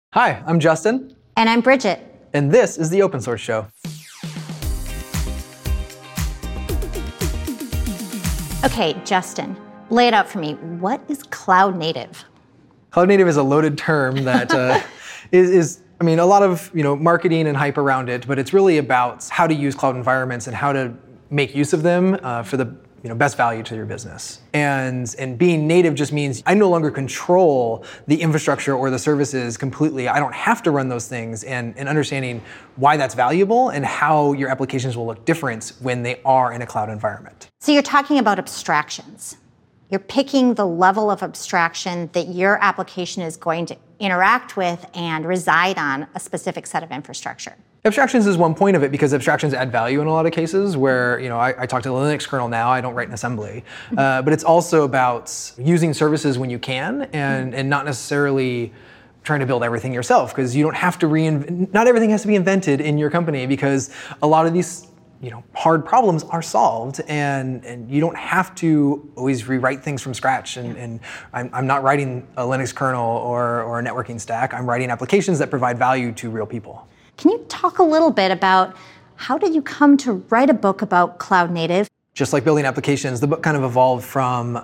Hi, I'm Justin. And I'm Bridget. And this is the Open Source Show. Okay, Justin, lay it out for me. What is cloud native? Cloud native is a loaded term that is a lot of marketing and hype around it, but it's really about how to use cloud environments and how to make use of them for the best value to your business. And being native just means I no longer control the infrastructure or the services completely. I don't have to run those things, and understanding why that's valuable and how your applications will look different when they are in a cloud environment. So you're talking about abstractions. You're picking the level of abstraction that your application is going to interact with and reside on a specific set of infrastructure. Abstractions is one point of it because abstractions add value in a lot of cases where, I talk to the Linux kernel now, I don't write in assembly. But it's also about using services when you can and not necessarily trying to build everything yourself, because you don't have to not everything has to be invented in your company, because a lot of these hard problems are solved, and you don't have to always rewrite things from scratch. And I'm not writing a Linux kernel or a networking stack. I'm writing applications that provide value to real people. Can you talk a little bit about how did you come to write a book about cloud native? Just like building applications, the book kind of evolved from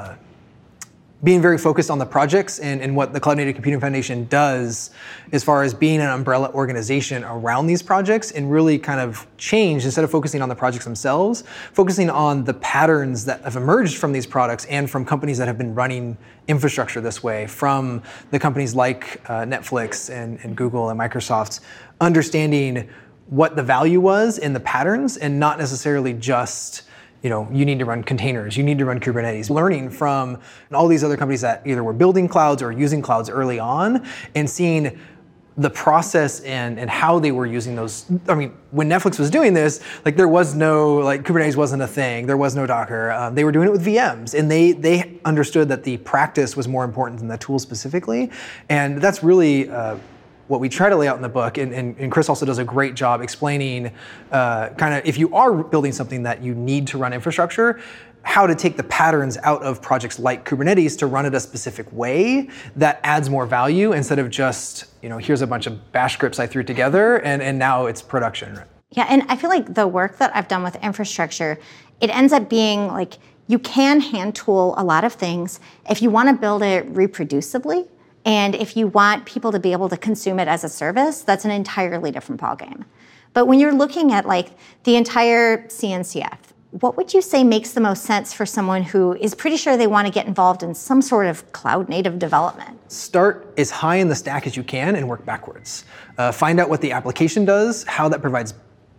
being very focused on the projects and what the Cloud Native Computing Foundation does as far as being an umbrella organization around these projects, and really kind of changed, instead of focusing on the projects themselves, focusing on the patterns that have emerged from these products and from companies that have been running infrastructure this way, from the companies like Netflix and Google and Microsoft, understanding what the value was in the patterns and not necessarily just you need to run containers, you need to run Kubernetes. Learning from all these other companies that either were building clouds or using clouds early on, and seeing the process and how they were using those. When Netflix was doing this, there was no, Kubernetes wasn't a thing, there was no Docker. They were doing it with VMs, and they understood that the practice was more important than the tool specifically. And that's really what we try to lay out in the book, and Chris also does a great job explaining kind of, if you are building something that you need to run infrastructure, how to take the patterns out of projects like Kubernetes to run it a specific way that adds more value, instead of just, here's a bunch of bash scripts I threw together and now it's production. Yeah, and I feel like the work that I've done with infrastructure, it ends up being you can hand tool a lot of things if you want to build it reproducibly. And if you want people to be able to consume it as a service, that's an entirely different ballgame. But when you're looking at the entire CNCF, what would you say makes the most sense for someone who is pretty sure they want to get involved in some sort of cloud native development? Start as high in the stack as you can and work backwards. Find out what the application does, how that provides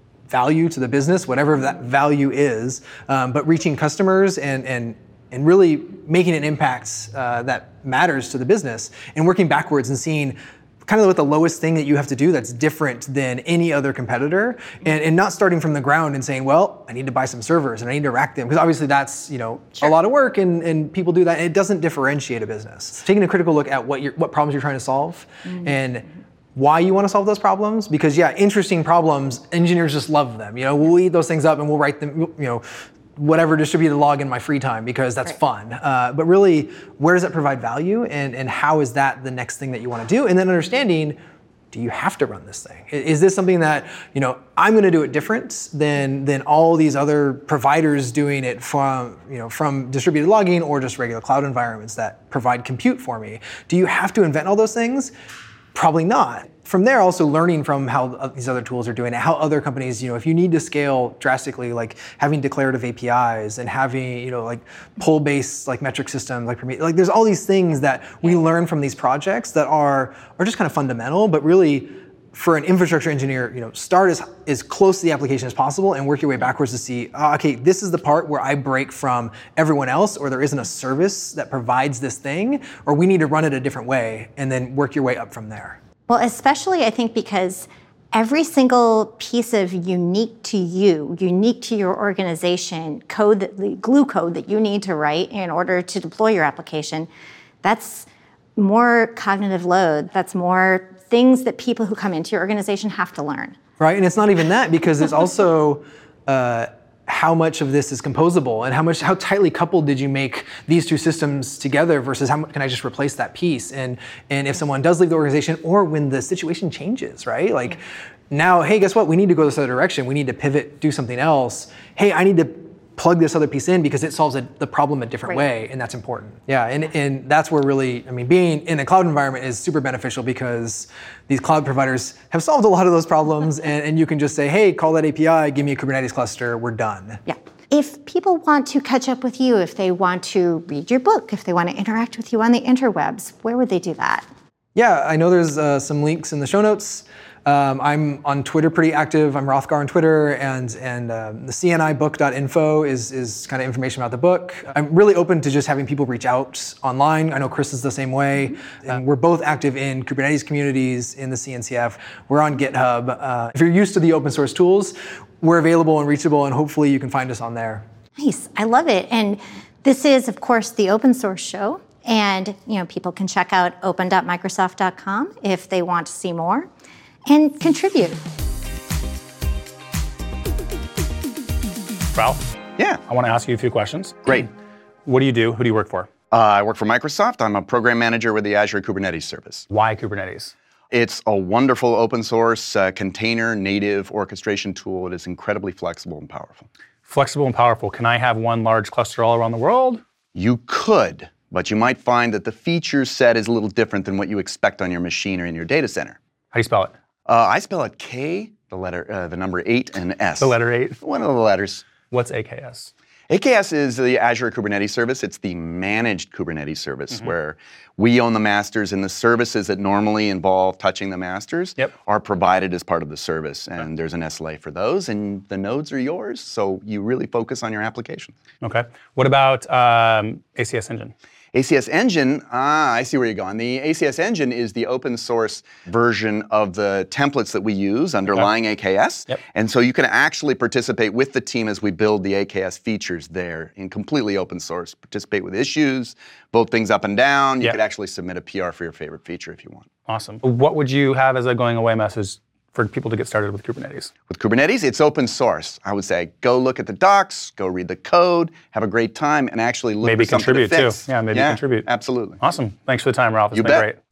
value to the business, whatever that value is, but reaching customers and really making an impact that matters to the business, and working backwards and seeing kind of what the lowest thing that you have to do that's different than any other competitor, and not starting from the ground and saying, well, I need to buy some servers and I need to rack them, because obviously that's Sure. a lot of work, and people do that, and it doesn't differentiate a business. Taking a critical look at what problems you're trying to solve, and why you want to solve those problems, because interesting problems, engineers just love them. We'll eat those things up and we'll write them, whatever distributed log in my free time, because that's fun. But really, where does that provide value, and how is that the next thing that you want to do? And then understanding, do you have to run this thing? Is this something that, I'm going to do it different than all these other providers doing it from distributed logging or just regular cloud environments that provide compute for me? Do you have to invent all those things? Probably not. From there, also learning from how these other tools are doing it, how other companies, if you need to scale drastically, having declarative APIs and having, pull-based metric systems, there's all these things that we learn from these projects that are just kind of fundamental, but really, for an infrastructure engineer, start as close to the application as possible and work your way backwards to see, okay, this is the part where I break from everyone else, or there isn't a service that provides this thing, or we need to run it a different way, and then work your way up from there. Well, especially I think because every single piece of unique to you, unique to your organization, glue code that you need to write in order to deploy your application, that's more cognitive load. That's more things that people who come into your organization have to learn. Right, and it's not even that, because it's also how much of this is composable and how tightly coupled did you make these two systems together versus how much can I just replace that piece? And if someone does leave the organization or when the situation changes, right? Like now, hey, guess what? We need to go this other direction. We need to pivot, do something else. Hey, I need to plug this other piece in because it solves the problem a different way, and that's important. Yeah, and that's where really, I mean, being in a cloud environment is super beneficial because these cloud providers have solved a lot of those problems, and you can just say, hey, call that API, give me a Kubernetes cluster, we're done. Yeah. If people want to catch up with you, if they want to read your book, if they want to interact with you on the interwebs, where would they do that? Yeah, I know there's some links in the show notes. I'm on Twitter pretty active. I'm Rothgar on Twitter, and the cnibook.info is kind of information about the book. I'm really open to just having people reach out online. I know Chris is the same way. And we're both active in Kubernetes communities in the CNCF. We're on GitHub. If you're used to the open source tools, we're available and reachable, and hopefully you can find us on there. Nice, I love it. And this is, of course, the open source show. And people can check out open.microsoft.com if they want to see more and contribute. Ralph? Yeah. I want to ask you a few questions. Great. What do you do? Who do you work for? I work for Microsoft. I'm a program manager with the Azure Kubernetes service. Why Kubernetes? It's a wonderful open source container native orchestration tool. It is incredibly flexible and powerful. Flexible and powerful. Can I have one large cluster all around the world? You could, but you might find that the feature set is a little different than what you expect on your machine or in your data center. How do you spell it? I spell it K, the number 8, and S. The letter 8? One of the letters. What's AKS? AKS is the Azure Kubernetes service. It's the managed Kubernetes service where we own the masters and the services that normally involve touching the masters are provided as part of the service. And there's an SLA for those, and the nodes are yours, so you really focus on your application. Okay. What about ACS Engine? ACS Engine, I see where you're going. The ACS Engine is the open source version of the templates that we use underlying AKS. And so you can actually participate with the team as we build the AKS features there in completely open source. Participate with issues, vote things up and down. You could actually submit a PR for your favorite feature if you want. Awesome. What would you have as a going away message for people to get started with Kubernetes? With Kubernetes, it's open source. I would say go look at the docs, go read the code, have a great time, and actually look for something to fix. Maybe contribute too. Yeah, maybe contribute. Absolutely. Awesome. Thanks for the time, Ralph. It's been bet. great.